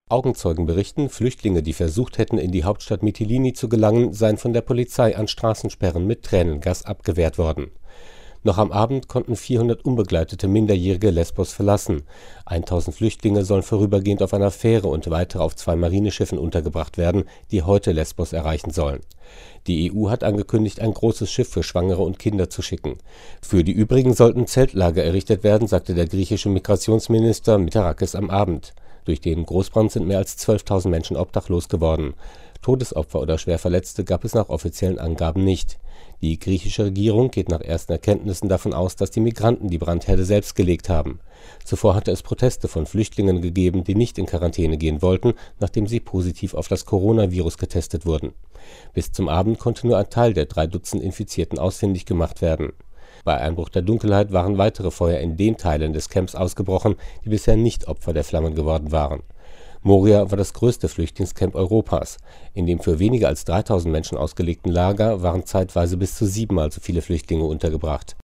Augenzeugen berichten, Flüchtlinge, die versucht hätten, in die Hauptstadt Mytilini zu gelangen, seien von der Polizei an Straßensperren mit Tränengas abgewehrt worden. Noch am Abend konnten 400 unbegleitete Minderjährige Lesbos verlassen. 1000 Flüchtlinge sollen vorübergehend auf einer Fähre und weitere auf 2 Marineschiffen untergebracht werden, die heute Lesbos erreichen sollen. Die EU hat angekündigt, ein großes Schiff für Schwangere und Kinder zu schicken. Für die übrigen sollten Zeltlager errichtet werden, sagte der griechische Migrationsminister Mitarakis am Abend. Durch den Großbrand sind mehr als 12.000 Menschen obdachlos geworden. Todesopfer oder Schwerverletzte gab es nach offiziellen Angaben nicht. Die griechische Regierung geht nach ersten Erkenntnissen davon aus, dass die Migranten die Brandherde selbst gelegt haben. Zuvor hatte es Proteste von Flüchtlingen gegeben, die nicht in Quarantäne gehen wollten, nachdem sie positiv auf das Coronavirus getestet wurden. Bis zum Abend konnte nur ein Teil der 3 Dutzend Infizierten ausfindig gemacht werden. Bei Einbruch der Dunkelheit waren weitere Feuer in den Teilen des Camps ausgebrochen, die bisher nicht Opfer der Flammen geworden waren. Moria war das größte Flüchtlingscamp Europas. In dem für weniger als 3000 Menschen ausgelegten Lager waren zeitweise bis zu 7-mal so viele Flüchtlinge untergebracht.